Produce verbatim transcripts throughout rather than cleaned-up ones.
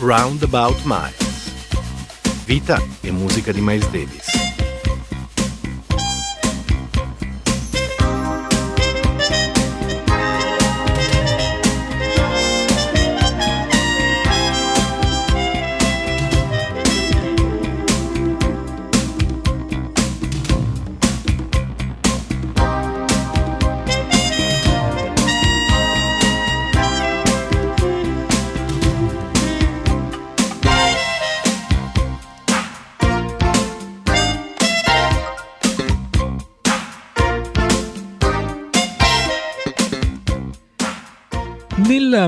Roundabout Miles. Vita e musica di Miles Davis. Nel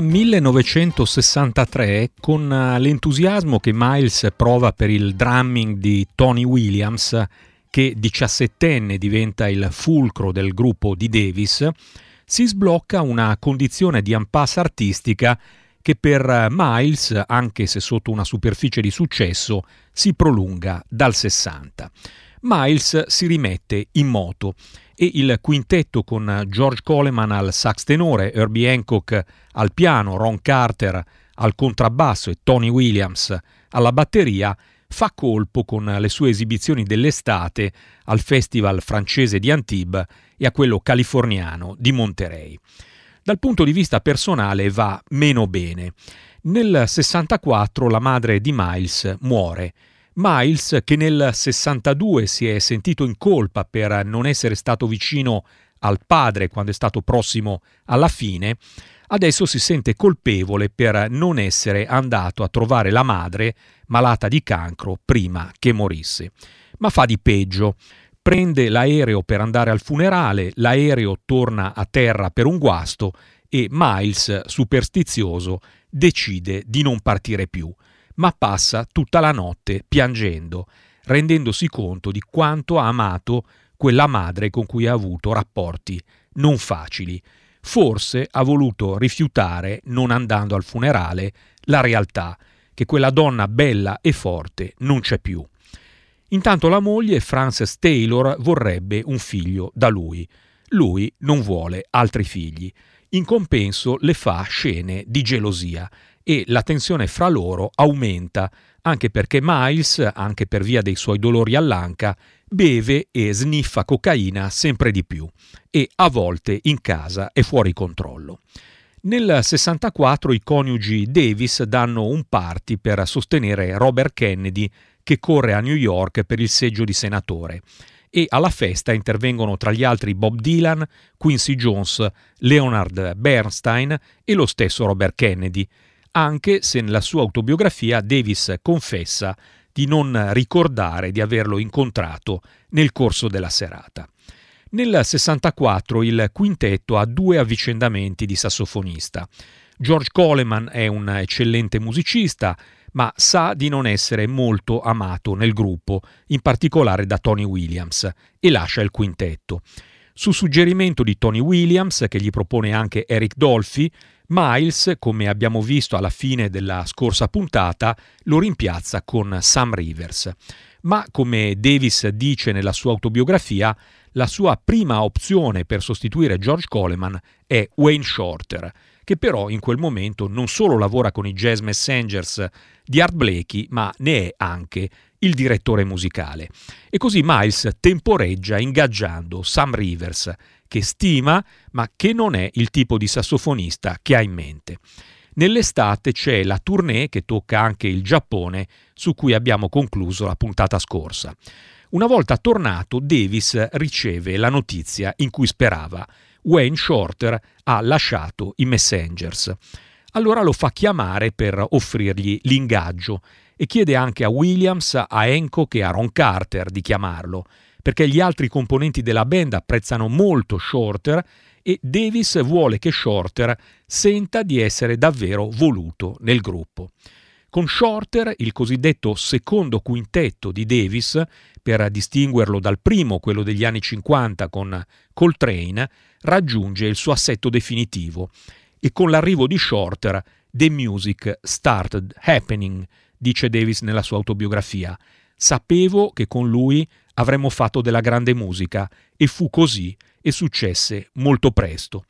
millenovecentosessantatré, con l'entusiasmo che Miles prova per il drumming di Tony Williams, che diciassettenne diventa il fulcro del gruppo di Davis, si sblocca una condizione di impasse artistica che per Miles, anche se sotto una superficie di successo, si prolunga dal sessanta. Miles si rimette in moto e il quintetto con George Coleman al sax tenore, Herbie Hancock al piano, Ron Carter al contrabbasso e Tony Williams alla batteria fa colpo con le sue esibizioni dell'estate al Festival francese di Antibes e a quello californiano di Monterey. Dal punto di vista personale va meno bene. Nel sessantaquattro la madre di Miles muore. Miles, che nel sessantadue si è sentito in colpa per non essere stato vicino al padre quando è stato prossimo alla fine, adesso si sente colpevole per non essere andato a trovare la madre malata di cancro prima che morisse. Ma fa di peggio. Prende l'aereo per andare al funerale, l'aereo torna a terra per un guasto e Miles, superstizioso, decide di non partire più, ma passa tutta la notte piangendo, rendendosi conto di quanto ha amato quella madre con cui ha avuto rapporti non facili. Forse ha voluto rifiutare, non andando al funerale, la realtà che quella donna bella e forte non c'è più. Intanto la moglie, Frances Taylor, vorrebbe un figlio da lui. Lui non vuole altri figli. In compenso le fa scene di gelosia e la tensione fra loro aumenta, anche perché Miles, anche per via dei suoi dolori all'anca, beve e sniffa cocaina sempre di più e a volte in casa è fuori controllo. Nel sessantaquattro i coniugi Davis danno un party per sostenere Robert Kennedy, che corre a New York per il seggio di senatore, e alla festa intervengono tra gli altri Bob Dylan, Quincy Jones, Leonard Bernstein e lo stesso Robert Kennedy, anche se nella sua autobiografia Davis confessa di non ricordare di averlo incontrato nel corso della serata. Nel sessantaquattro il quintetto ha due avvicendamenti di sassofonista. George Coleman è un eccellente musicista, ma sa di non essere molto amato nel gruppo, in particolare da Tony Williams, e lascia il quintetto. Su suggerimento di Tony Williams, che gli propone anche Eric Dolphy, Miles, come abbiamo visto alla fine della scorsa puntata, lo rimpiazza con Sam Rivers. Ma, come Davis dice nella sua autobiografia, la sua prima opzione per sostituire George Coleman è Wayne Shorter, che però in quel momento non solo lavora con i Jazz Messengers di Art Blakey, ma ne è anche il direttore musicale. E così Miles temporeggia ingaggiando Sam Rivers, che stima, ma che non è il tipo di sassofonista che ha in mente. Nell'estate c'è la tournée che tocca anche il Giappone, su cui abbiamo concluso la puntata scorsa. Una volta tornato, Davis riceve la notizia in cui sperava. Wayne Shorter ha lasciato i Messengers. Allora lo fa chiamare per offrirgli l'ingaggio e chiede anche a Williams, a Hancock e a Ron Carter di chiamarlo, perché gli altri componenti della band apprezzano molto Shorter e Davis vuole che Shorter senta di essere davvero voluto nel gruppo. Con Shorter, il cosiddetto secondo quintetto di Davis, per distinguerlo dal primo, quello degli anni cinquanta con Coltrane, raggiunge il suo assetto definitivo e con l'arrivo di Shorter the music started happening, dice Davis nella sua autobiografia. Sapevo che con lui avremmo fatto della grande musica e fu così e successe molto presto.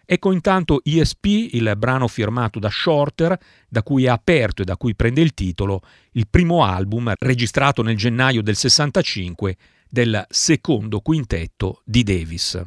Ecco intanto E S P, il brano firmato da Shorter, da cui è aperto e da cui prende il titolo il primo album registrato nel gennaio del sessantacinque del secondo quintetto di Davis.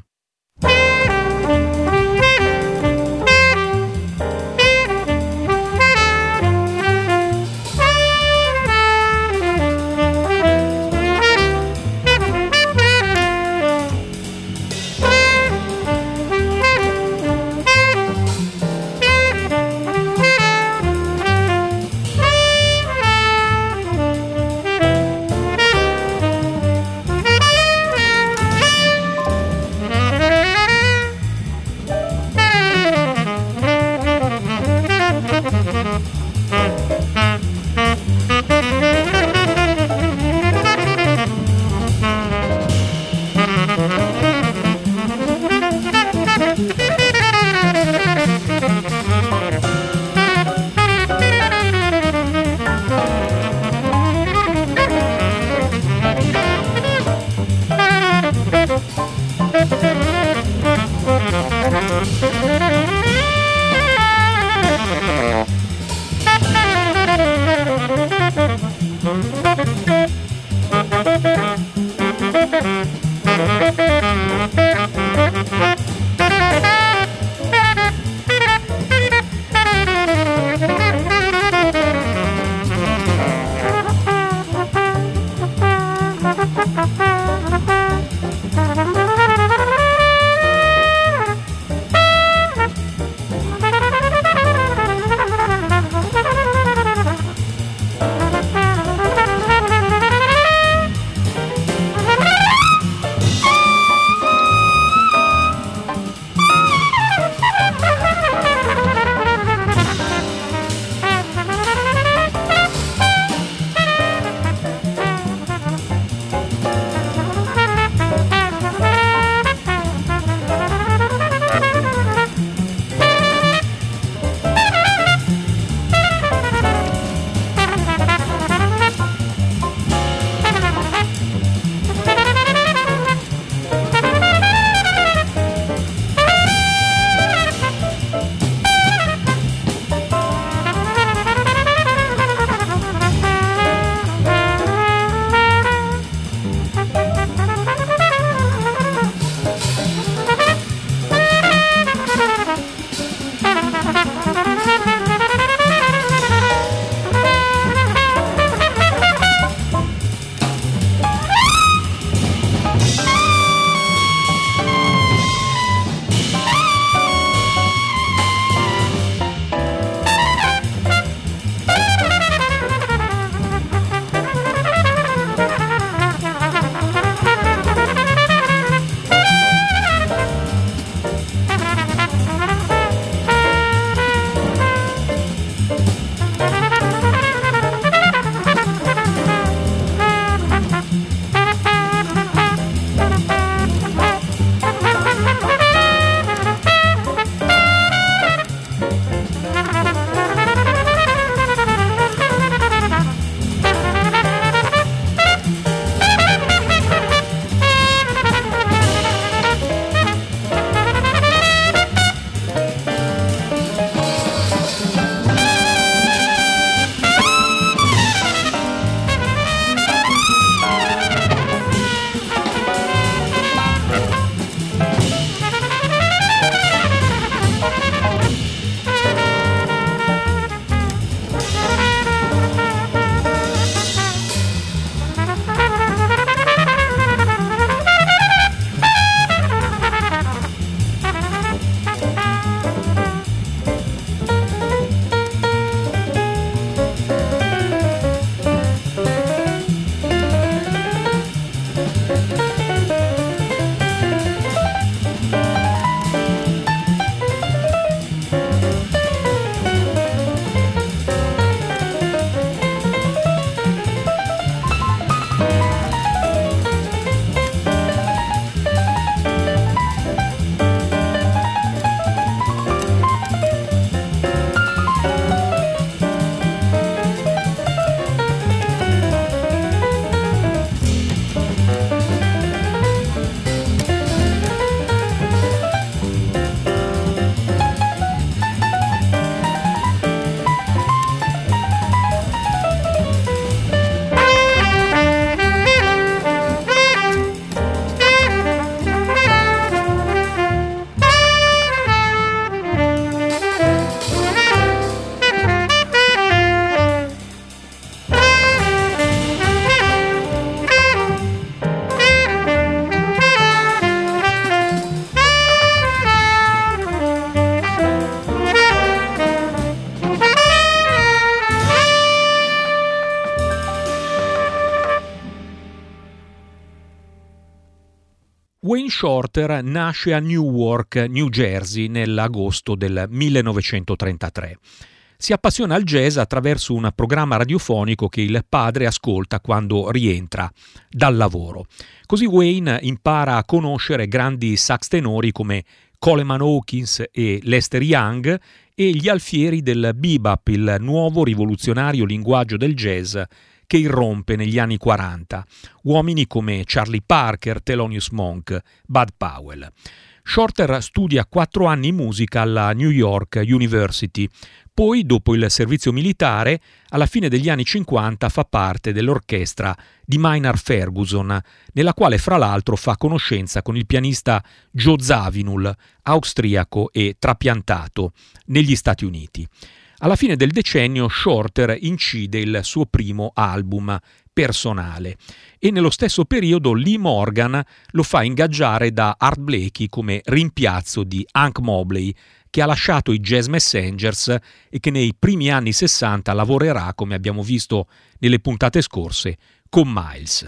Wayne Shorter nasce a Newark, New Jersey, nell'agosto del millenovecentotrentatré. Si appassiona al jazz attraverso un programma radiofonico che il padre ascolta quando rientra dal lavoro. Così Wayne impara a conoscere grandi sax tenori come Coleman Hawkins e Lester Young e gli alfieri del bebop, il nuovo rivoluzionario linguaggio del jazz che irrompe negli anni quaranta, uomini come Charlie Parker, Thelonious Monk, Bud Powell. Shorter studia quattro anni musica alla New York University, poi, dopo il servizio militare, alla fine degli anni cinquanta fa parte dell'orchestra di Maynard Ferguson, nella quale fra l'altro fa conoscenza con il pianista Joe Zawinul, austriaco e trapiantato, negli Stati Uniti. Alla fine del decennio Shorter incide il suo primo album personale e nello stesso periodo Lee Morgan lo fa ingaggiare da Art Blakey come rimpiazzo di Hank Mobley, che ha lasciato i Jazz Messengers e che nei primi anni sessanta lavorerà, come abbiamo visto nelle puntate scorse, con Miles.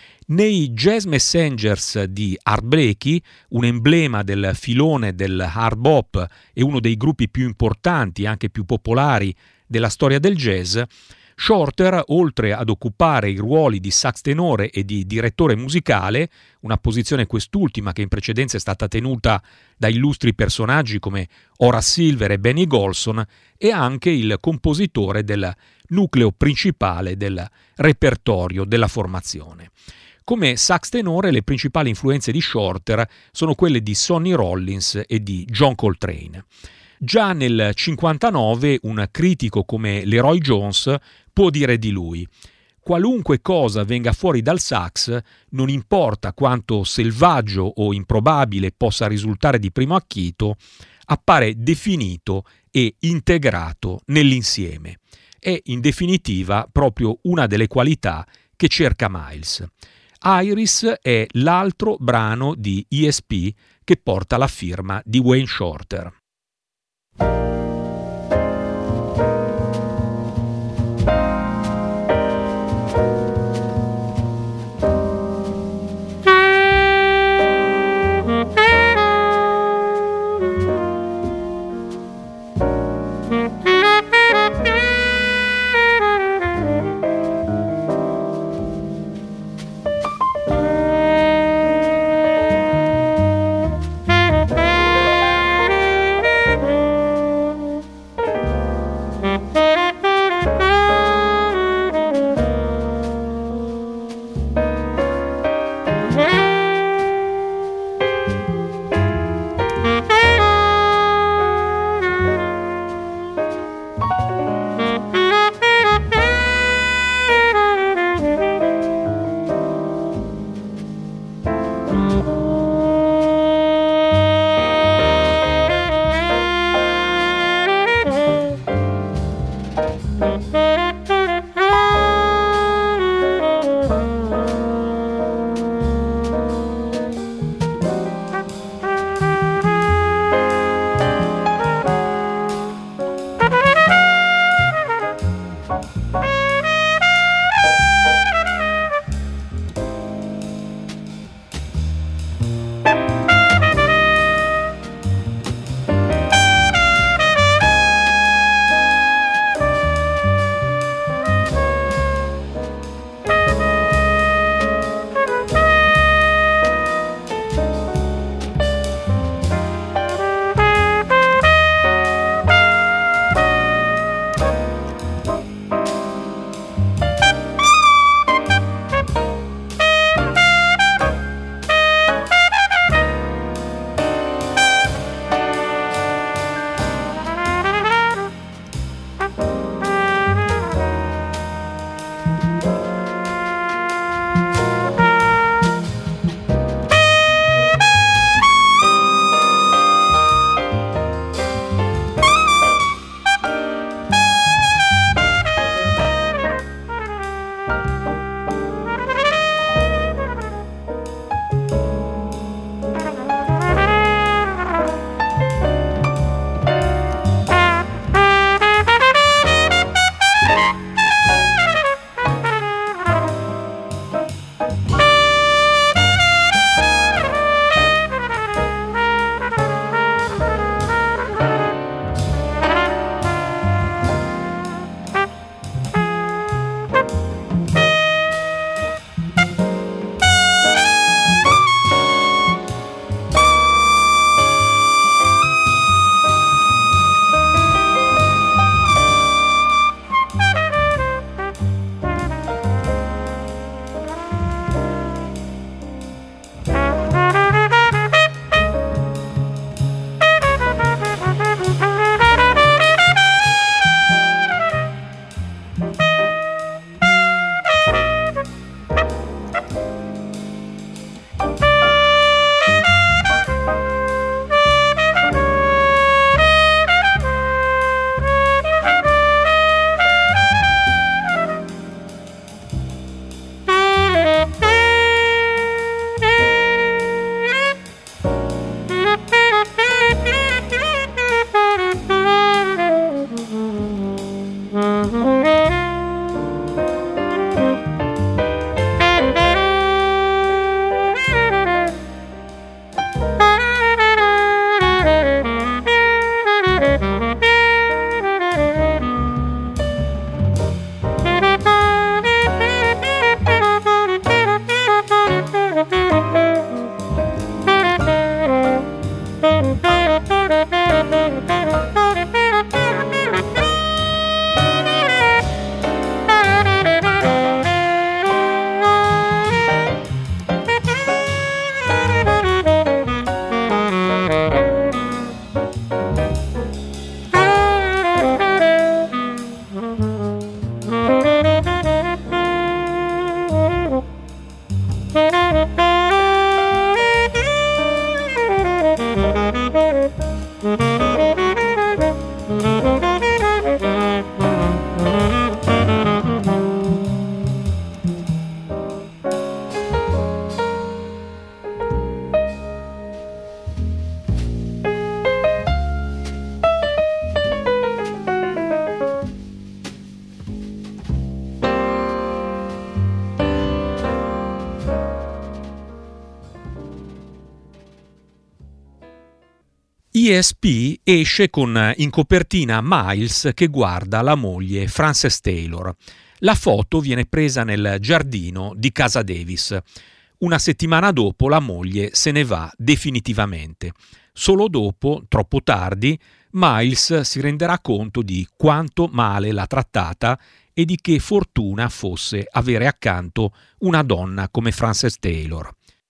Nei Jazz Messengers di Art Blakey, un emblema del filone del hard bop e uno dei gruppi più importanti e anche più popolari della storia del jazz, Shorter, oltre ad occupare i ruoli di sax tenore e di direttore musicale, una posizione quest'ultima che in precedenza è stata tenuta da illustri personaggi come Horace Silver e Benny Golson, è anche il compositore del nucleo principale del repertorio della formazione. Come sax tenore le principali influenze di Shorter sono quelle di Sonny Rollins e di John Coltrane. Già nel cinquantanove un critico come Leroy Jones può dire di lui: qualunque cosa venga fuori dal sax, non importa quanto selvaggio o improbabile possa risultare di primo acchito, appare definito e integrato nell'insieme. È in definitiva proprio una delle qualità che cerca Miles. Iris è l'altro brano di E S P che porta la firma di Wayne Shorter. E S P esce con in copertina Miles che guarda la moglie Frances Taylor. La foto viene presa nel giardino di casa Davis. Una settimana dopo la moglie se ne va definitivamente. Solo dopo, troppo tardi, Miles si renderà conto di quanto male l'ha trattata e di che fortuna fosse avere accanto una donna come Frances Taylor.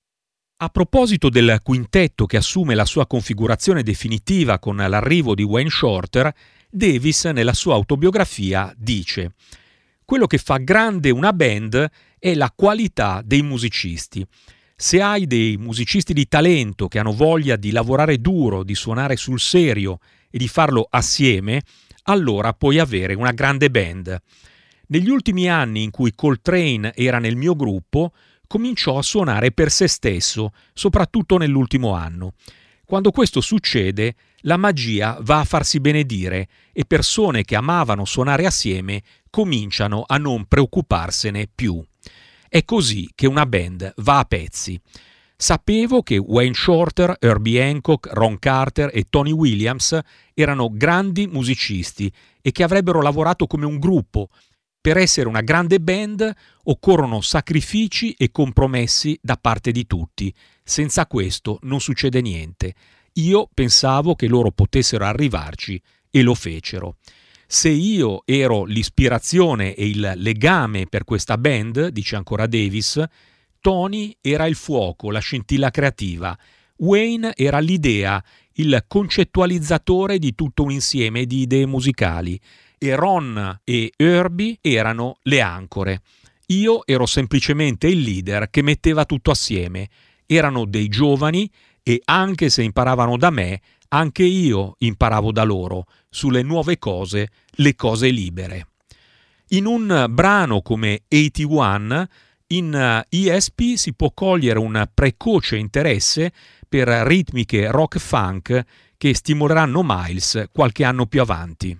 A proposito del quintetto che assume la sua configurazione definitiva con l'arrivo di Wayne Shorter, Davis nella sua autobiografia dice: «Quello che fa grande una band è la qualità dei musicisti. Se hai dei musicisti di talento che hanno voglia di lavorare duro, di suonare sul serio e di farlo assieme, allora puoi avere una grande band». Negli ultimi anni in cui Coltrane era nel mio gruppo, cominciò a suonare per se stesso, soprattutto nell'ultimo anno. Quando questo succede, la magia va a farsi benedire e persone che amavano suonare assieme cominciano a non preoccuparsene più. È così che una band va a pezzi. Sapevo che Wayne Shorter, Herbie Hancock, Ron Carter e Tony Williams erano grandi musicisti e che avrebbero lavorato come un gruppo. Per essere una grande band occorrono sacrifici e compromessi da parte di tutti. Senza questo non succede niente. Io pensavo che loro potessero arrivarci e lo fecero. Se io ero l'ispirazione e il legame per questa band, dice ancora Davis, Tony era il fuoco, la scintilla creativa. Wayne era l'idea, il concettualizzatore di tutto un insieme di idee musicali. E Ron e Herbie erano le ancore. Io ero semplicemente il leader che metteva tutto assieme. Erano dei giovani e anche se imparavano da me, anche io imparavo da loro sulle nuove cose, le cose libere. In un brano come ottantuno, in E S P si può cogliere un precoce interesse per ritmiche rock funk che stimoleranno Miles qualche anno più avanti.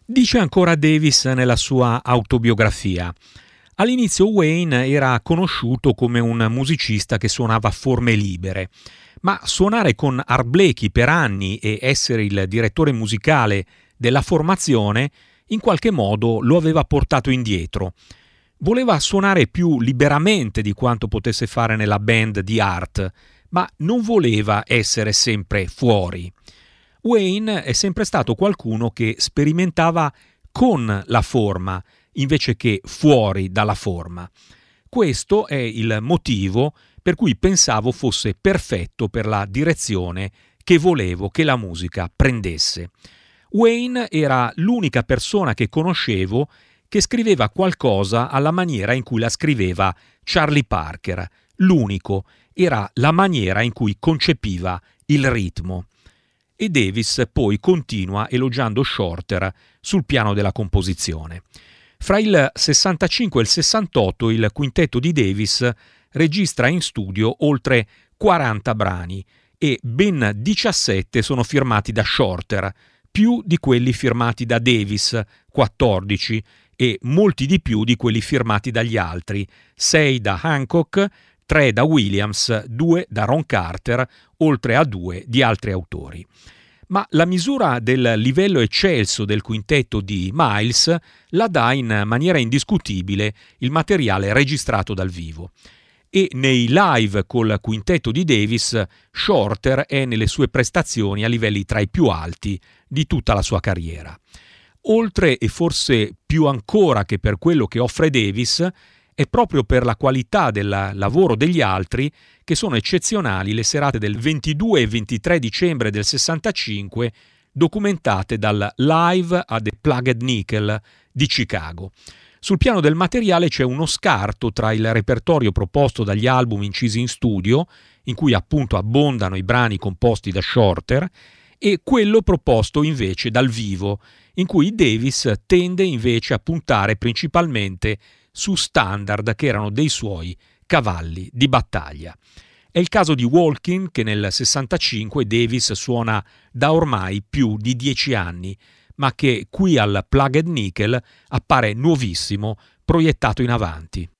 Dice ancora Davis nella sua autobiografia: all'inizio Wayne era conosciuto come un musicista che suonava forme libere, ma suonare con Art Blakey per anni e essere il direttore musicale della formazione in qualche modo lo aveva portato indietro. Voleva suonare più liberamente di quanto potesse fare nella band di Art, ma non voleva essere sempre fuori. Wayne è sempre stato qualcuno che sperimentava con la forma invece che fuori dalla forma. Questo è il motivo per cui pensavo fosse perfetto per la direzione che volevo che la musica prendesse. Wayne era l'unica persona che conoscevo che scriveva qualcosa alla maniera in cui la scriveva Charlie Parker. L'unico era la maniera in cui concepiva il ritmo. E Davis poi continua elogiando Shorter sul piano della composizione. Fra il sessantacinque e il sessantotto il quintetto di Davis registra in studio oltre quaranta brani e ben diciassette sono firmati da Shorter, più di quelli firmati da Davis, quattordici, e molti di più di quelli firmati dagli altri, sei da Hancock, tre da Williams, due da Ron Carter, oltre a due di altri autori. Ma la misura del livello eccelso del quintetto di Miles la dà in maniera indiscutibile il materiale registrato dal vivo. E nei live col quintetto di Davis, Shorter è nelle sue prestazioni a livelli tra i più alti di tutta la sua carriera. Oltre e forse più ancora che per quello che offre Davis, è proprio per la qualità del lavoro degli altri che sono eccezionali le serate del ventidue e ventitré dicembre del sessantacinque documentate dal Live at the Plugged Nickel di Chicago. Sul piano del materiale c'è uno scarto tra il repertorio proposto dagli album incisi in studio, in cui appunto abbondano i brani composti da Shorter, e quello proposto invece dal vivo, in cui Davis tende invece a puntare principalmente su standard che erano dei suoi cavalli di battaglia. È il caso di Walking, che nel sessantacinque Davis suona da ormai più di dieci anni, ma che qui al Plugged Nickel appare nuovissimo, proiettato in avanti.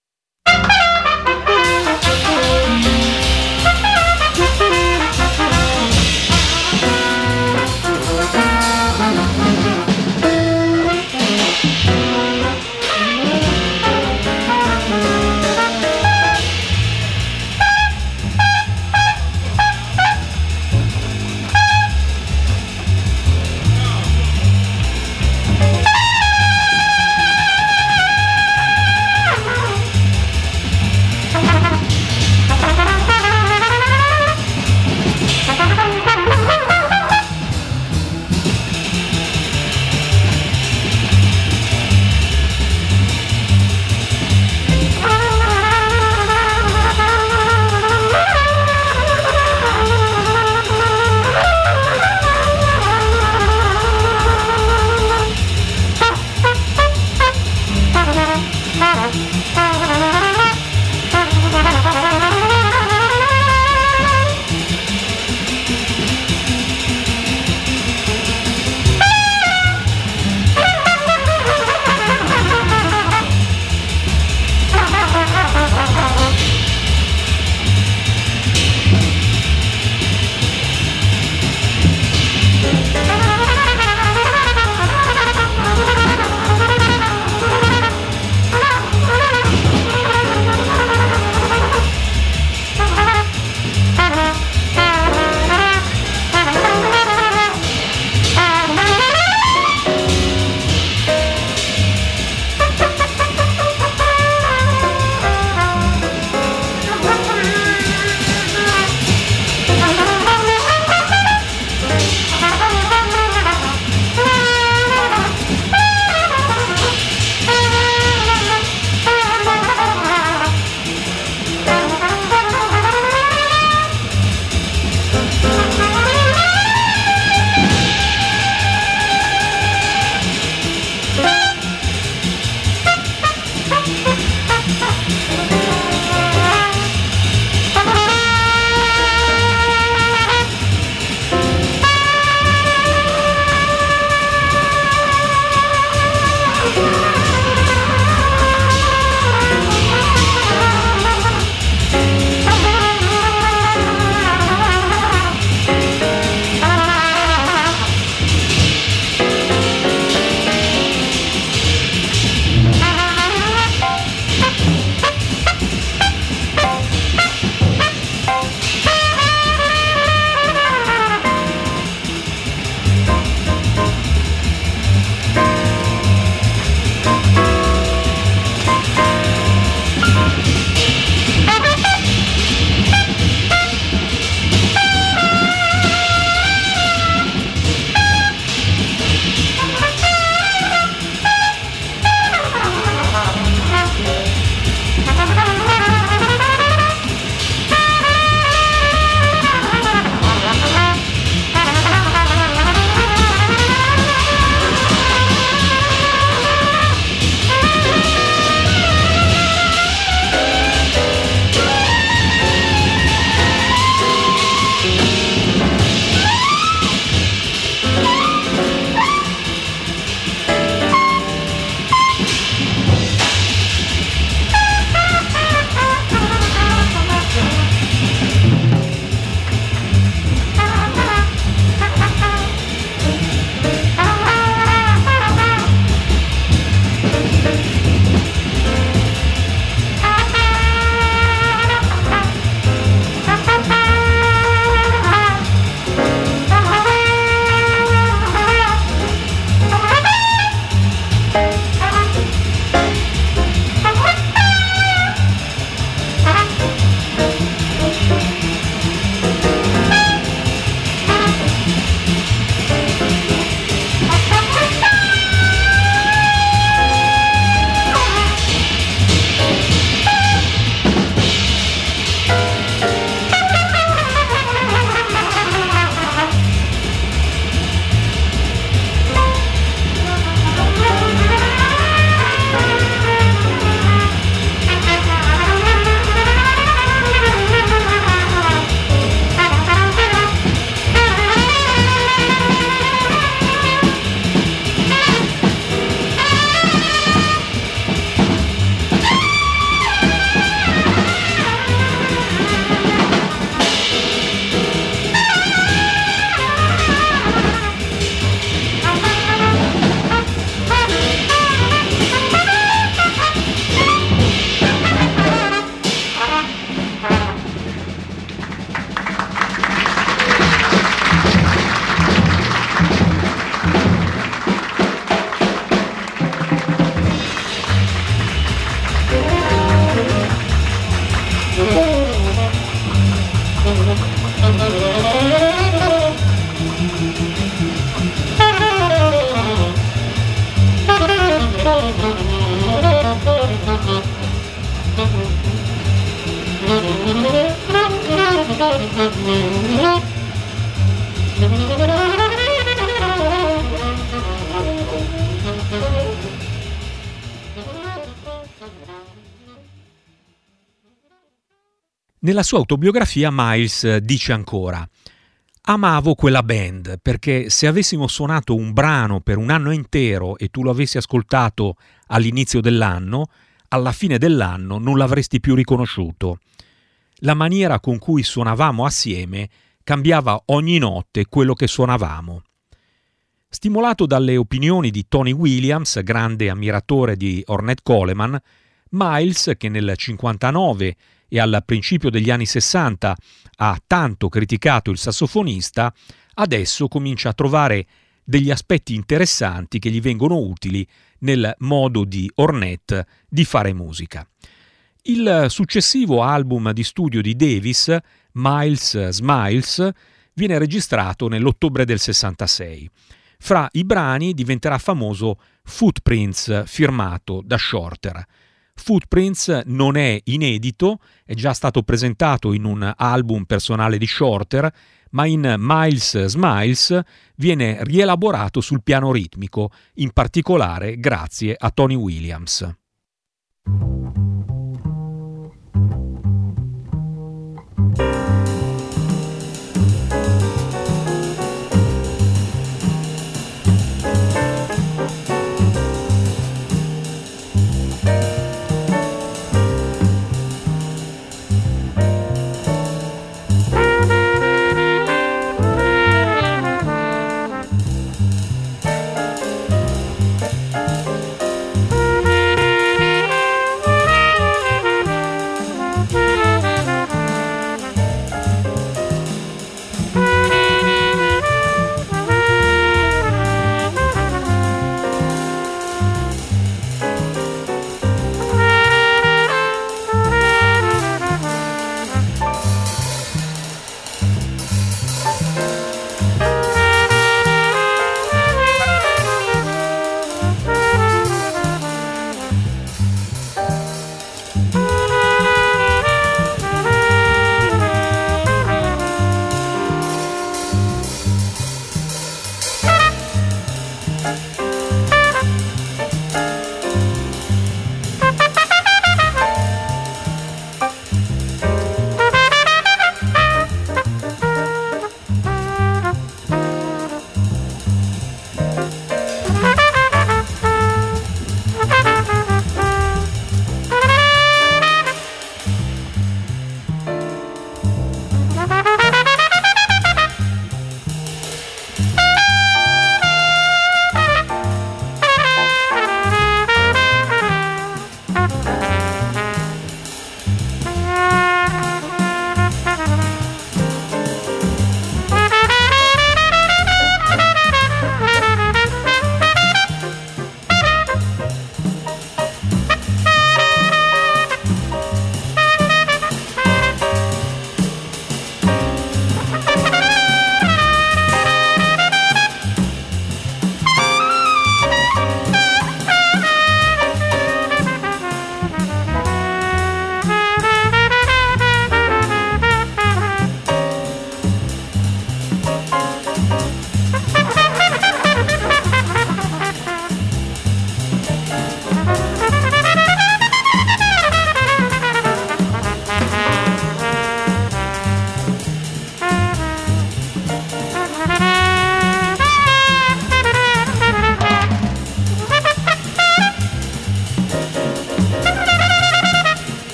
Nella sua autobiografia Miles dice ancora: amavo quella band perché se avessimo suonato un brano per un anno intero e tu lo avessi ascoltato all'inizio dell'anno, alla fine dell'anno non l'avresti più riconosciuto. La maniera con cui suonavamo assieme cambiava ogni notte quello che suonavamo. Stimolato dalle opinioni di Tony Williams, grande ammiratore di Ornette Coleman, Miles, che nel cinquantanove e al principio degli anni sessanta ha tanto criticato il sassofonista, adesso comincia a trovare degli aspetti interessanti che gli vengono utili nel modo di Ornette di fare musica. Il successivo album di studio di Davis, Miles Smiles, viene registrato nell'ottobre del sessantasei. Fra i brani diventerà famoso Footprints, firmato da Shorter. Footprints non è inedito, è già stato presentato in un album personale di Shorter, ma in Miles Smiles viene rielaborato sul piano ritmico, in particolare grazie a Tony Williams.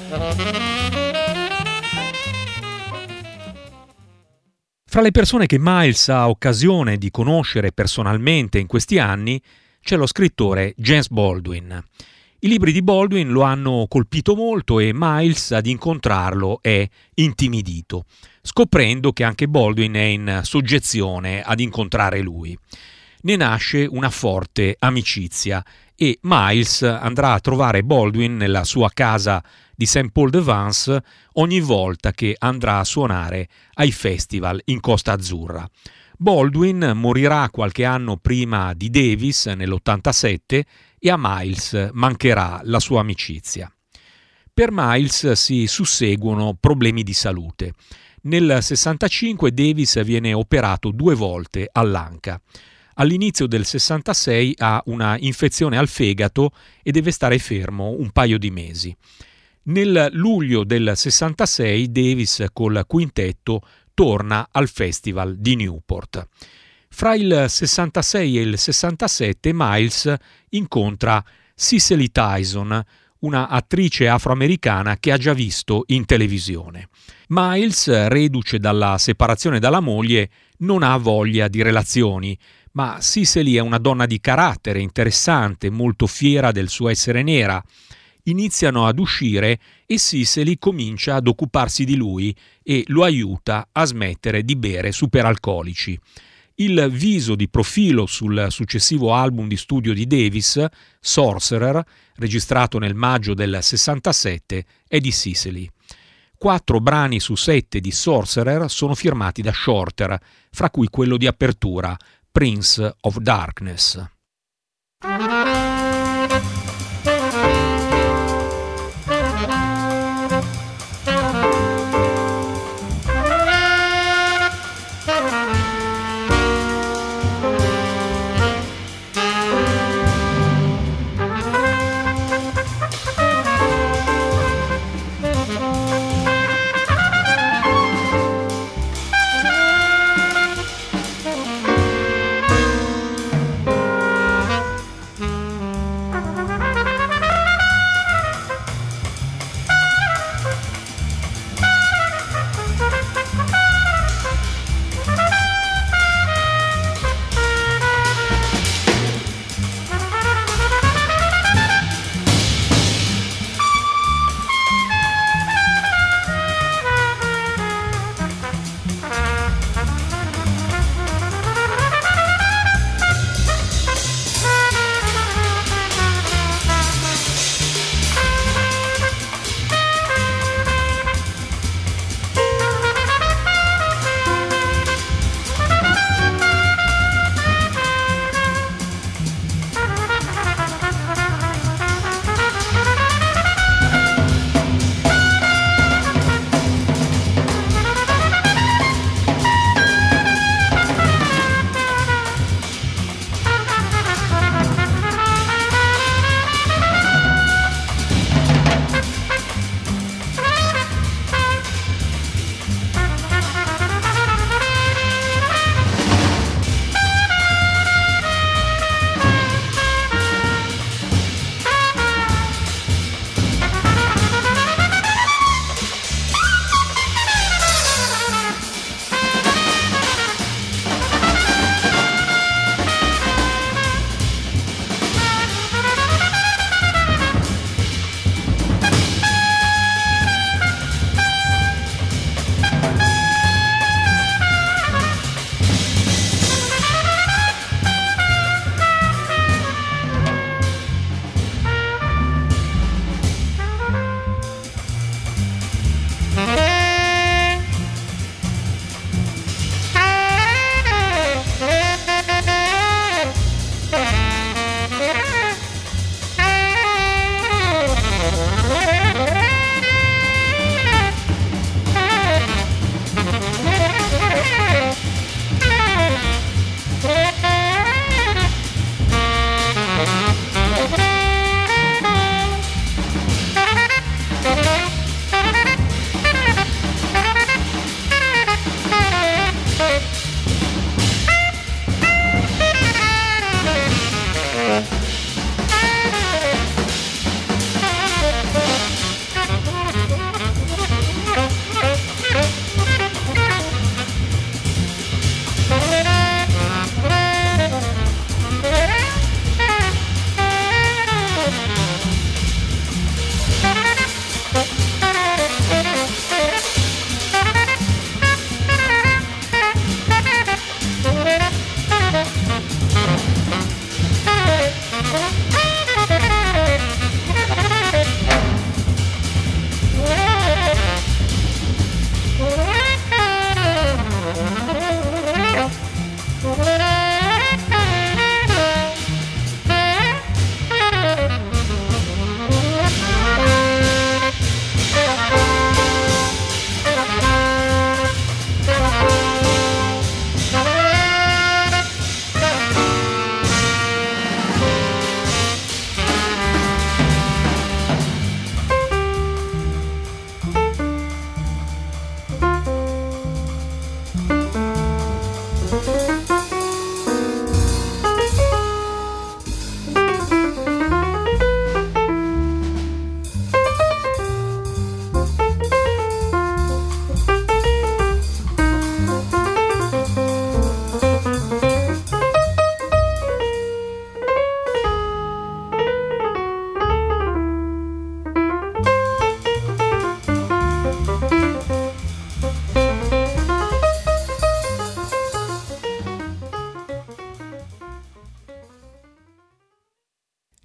Fra le persone che Miles ha occasione di conoscere personalmente in questi anni c'è lo scrittore James Baldwin. I libri di Baldwin lo hanno colpito molto e Miles ad incontrarlo è intimidito, scoprendo che anche Baldwin è in soggezione ad incontrare lui. Ne nasce una forte amicizia e Miles andrà a trovare Baldwin nella sua casa di Saint Paul de Vence ogni volta che andrà a suonare ai festival in Costa Azzurra. Baldwin morirà qualche anno prima di Davis nell'ottantasette e a Miles mancherà la sua amicizia. Per Miles si susseguono problemi di salute. Nel sessantacinque Davis viene operato due volte all'anca. All'inizio del sessantasei ha una infezione al fegato e deve stare fermo un paio di mesi. Nel luglio del sessantasei Davis col quintetto torna al Festival di Newport. Fra il sessantasei e il sessantasette Miles incontra Cicely Tyson, una attrice afroamericana che ha già visto in televisione. Miles, reduce dalla separazione dalla moglie, non ha voglia di relazioni, ma Cicely è una donna di carattere, interessante, molto fiera del suo essere nera. Iniziano ad uscire e Cicely comincia ad occuparsi di lui e lo aiuta a smettere di bere superalcolici. Il viso di profilo sul successivo album di studio di Davis, Sorcerer, registrato nel maggio del sessantasette, è di Cicely. Quattro brani su sette di Sorcerer sono firmati da Shorter, fra cui quello di apertura, Prince of Darkness.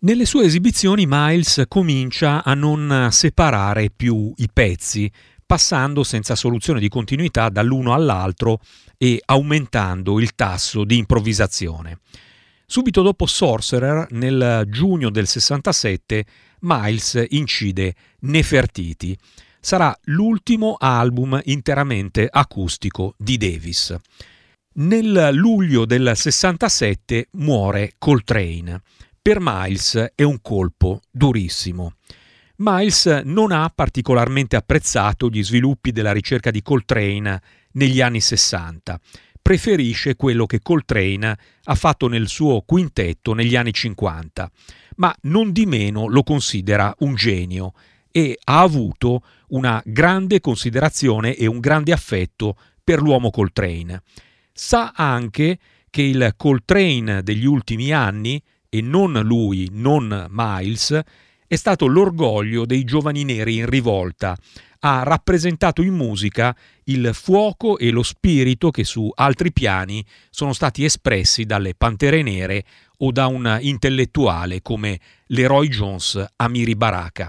Nelle sue esibizioni Miles comincia a non separare più i pezzi, passando senza soluzione di continuità dall'uno all'altro e aumentando il tasso di improvvisazione. Subito dopo Sorcerer, nel giugno del sessantasette, Miles incide Nefertiti. Sarà l'ultimo album interamente acustico di Davis. Nel luglio del sessantasette muore Coltrane. Per Miles è un colpo durissimo. Miles non ha particolarmente apprezzato gli sviluppi della ricerca di Coltrane negli anni sessanta. Preferisce quello che Coltrane ha fatto nel suo quintetto negli anni cinquanta, ma non di meno lo considera un genio e ha avuto una grande considerazione e un grande affetto per l'uomo Coltrane. Sa anche che il Coltrane degli ultimi anni, e non lui, non Miles, è stato l'orgoglio dei giovani neri in rivolta. Ha rappresentato in musica il fuoco e lo spirito che su altri piani sono stati espressi dalle Pantere Nere o da un intellettuale come Leroy Jones Amiri Baraka.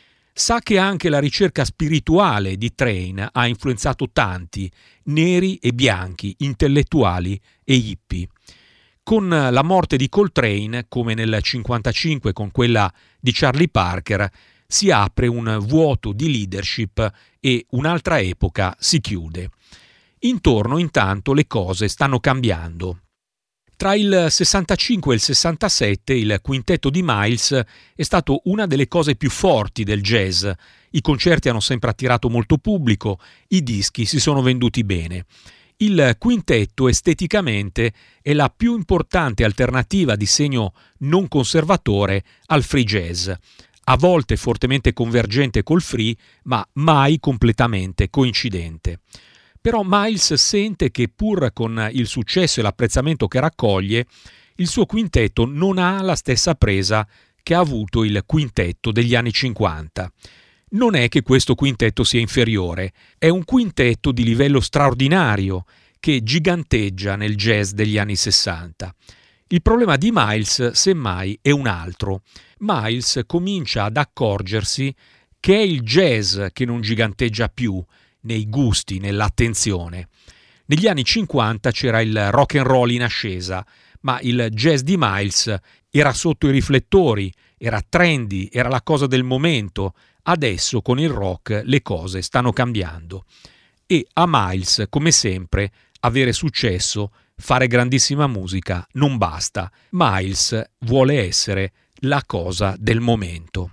Sa che anche la ricerca spirituale di Train ha influenzato tanti, neri e bianchi, intellettuali e hippie. Con la morte di Coltrane, come nel cinquantacinque con quella di Charlie Parker, si apre un vuoto di leadership e un'altra epoca si chiude. Intorno, intanto, le cose stanno cambiando. Tra il sessantacinque e il sessantasette il quintetto di Miles è stato una delle cose più forti del jazz. I concerti hanno sempre attirato molto pubblico, i dischi si sono venduti bene. Il quintetto esteticamente è la più importante alternativa di segno non conservatore al free jazz, a volte fortemente convergente col free, ma mai completamente coincidente. Però Miles sente che pur con il successo e l'apprezzamento che raccoglie, il suo quintetto non ha la stessa presa che ha avuto il quintetto degli anni cinquanta. Non è che questo quintetto sia inferiore, è un quintetto di livello straordinario che giganteggia nel jazz degli anni sessanta. Il problema di Miles, semmai, è un altro. Miles comincia ad accorgersi che è il jazz che non giganteggia più nei gusti, nell'attenzione. Negli anni cinquanta c'era il rock and roll in ascesa, ma il jazz di Miles era sotto i riflettori, era trendy, era la cosa del momento. Adesso con il rock le cose stanno cambiando. E a Miles, come sempre, avere successo, fare grandissima musica non basta. Miles vuole essere la cosa del momento.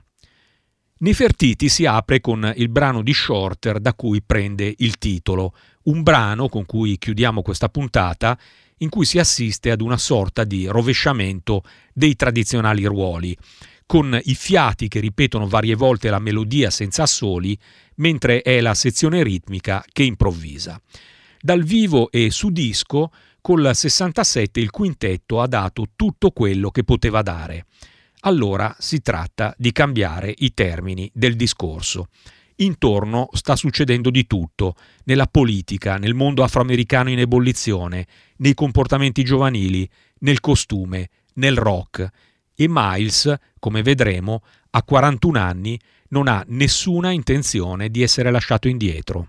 Nefertiti si apre con il brano di Shorter da cui prende il titolo, un brano con cui chiudiamo questa puntata in cui si assiste ad una sorta di rovesciamento dei tradizionali ruoli, con i fiati che ripetono varie volte la melodia senza assoli, mentre è la sezione ritmica che improvvisa. Dal vivo e su disco, col sessantasette il quintetto ha dato tutto quello che poteva dare. Allora si tratta di cambiare i termini del discorso. Intorno sta succedendo di tutto, nella politica, nel mondo afroamericano in ebollizione, nei comportamenti giovanili, nel costume, nel rock. E Miles, come vedremo, a quarantuno anni non ha nessuna intenzione di essere lasciato indietro.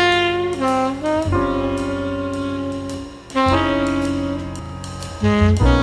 Mm-hmm.